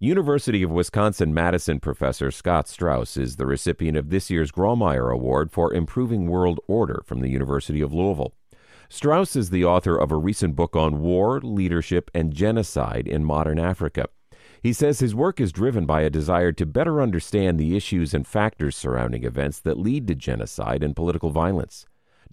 University of Wisconsin-Madison professor Scott Strauss is the recipient of this year's Grawemeyer Award for Improving World Order from the University of Louisville. Strauss is the author of a recent book on war, leadership, and genocide in modern Africa. He says his work is driven by a desire to better understand the issues and factors surrounding events that lead to genocide and political violence.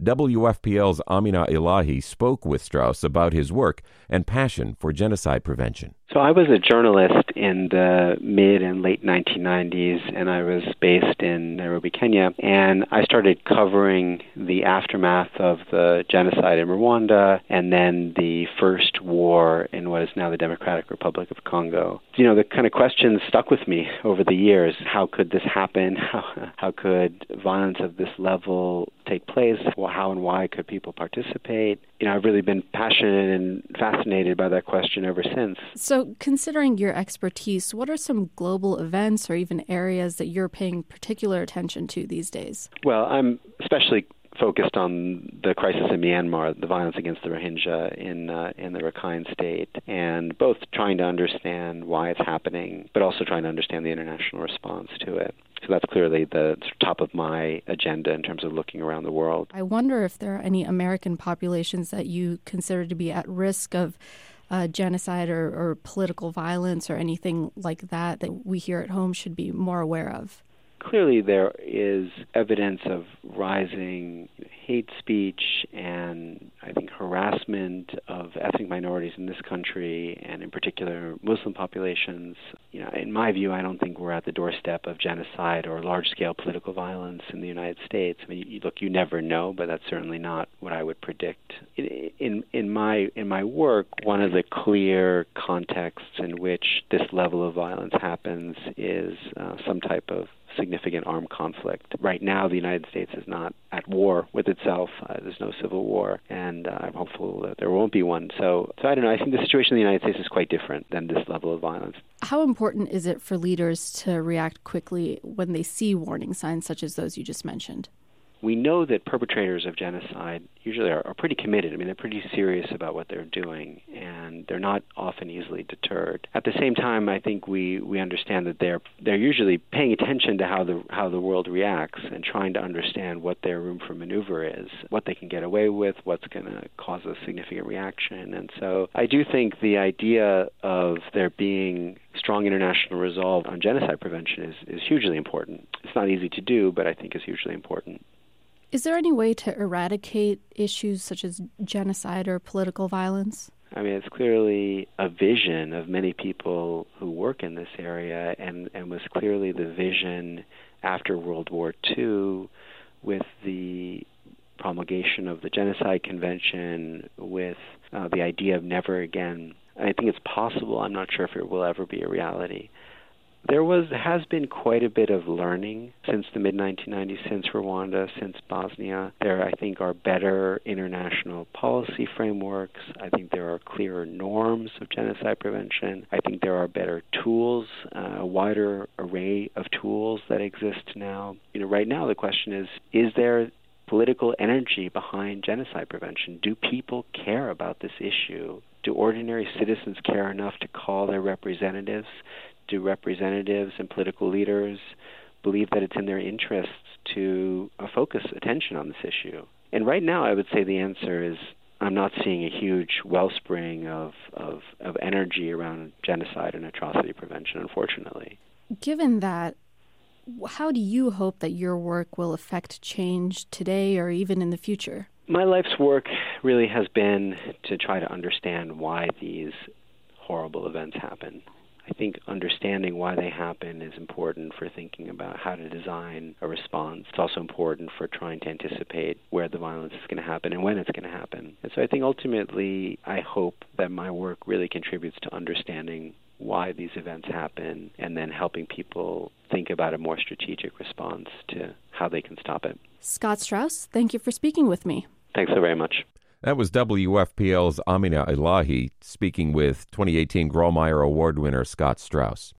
WFPL's Amina Elahi spoke with Strauss about his work and passion for genocide prevention. So I was a journalist in the mid and late 1990s, and I was based in Nairobi, Kenya, and I started covering the aftermath of the genocide in Rwanda and then the first war in what is now the Democratic Republic of Congo. You know, the kind of questions stuck with me over the years. How could this happen? How could violence of this level take place? Well, how and why could people participate? You know, I've really been passionate and fascinated by that question ever since. So considering your expertise, what are some global events or even areas that you're paying particular attention to these days? Well, I'm especially focused on the crisis in Myanmar, the violence against the Rohingya in the Rakhine State, and both trying to understand why it's happening, but also trying to understand the international response to it. So that's clearly the top of my agenda in terms of looking around the world. I wonder if there are any American populations that you consider to be at risk of genocide or political violence or anything like that we here at home should be more aware of. Clearly there is evidence of rising hate speech and, I think, harassment of ethnic minorities in this country, and in particular Muslim populations. You know, in my view, I don't think we're at the doorstep of genocide or large-scale political violence in the United States. I mean, you never know, but that's certainly not what I would predict. In my work, one of the clear contexts in which this level of violence happens is some type of significant armed conflict. Right now, the United States is not at war with itself. There's no civil war, and I'm hopeful that there won't be one. So I don't know. I think the situation in the United States is quite different than this level of violence. How important is it for leaders to react quickly when they see warning signs such as those you just mentioned? We know that perpetrators of genocide usually are pretty committed. I mean, they're pretty serious about what they're doing, and they're not often easily deterred. At the same time, I think we understand that they're usually paying attention to how the world reacts and trying to understand what their room for maneuver is, what they can get away with, what's going to cause a significant reaction. And so I do think the idea of there being strong international resolve on genocide prevention is hugely important. It's not easy to do, but I think is hugely important. Is there any way to eradicate issues such as genocide or political violence? I mean, it's clearly a vision of many people who work in this area, and was clearly the vision after World War II with the promulgation of the Genocide Convention, with the idea of never again. And I think it's possible. I'm not sure if it will ever be a reality. There has been quite a bit of learning since the mid-1990s, since Rwanda, since Bosnia. There, I think, are better international policy frameworks. I think there are clearer norms of genocide prevention. I think there are better tools, a wider array of tools that exist now. You know, right now the question is there political energy behind genocide prevention? Do people care about this issue? Do ordinary citizens care enough to call their representatives? Do representatives and political leaders believe that it's in their interests to focus attention on this issue? And right now, I would say the answer is I'm not seeing a huge wellspring of energy around genocide and atrocity prevention, unfortunately. Given that, how do you hope that your work will affect change today or even in the future? My life's work really has been to try to understand why these horrible events happen. I think understanding why they happen is important for thinking about how to design a response. It's also important for trying to anticipate where the violence is going to happen and when it's going to happen. And so I think ultimately I hope that my work really contributes to understanding why these events happen and then helping people think about a more strategic response to how they can stop it. Scott Strauss, thank you for speaking with me. Thanks so very much. That was WFPL's Amina Elahi speaking with 2018 Grawemeyer Award winner Scott Strauss.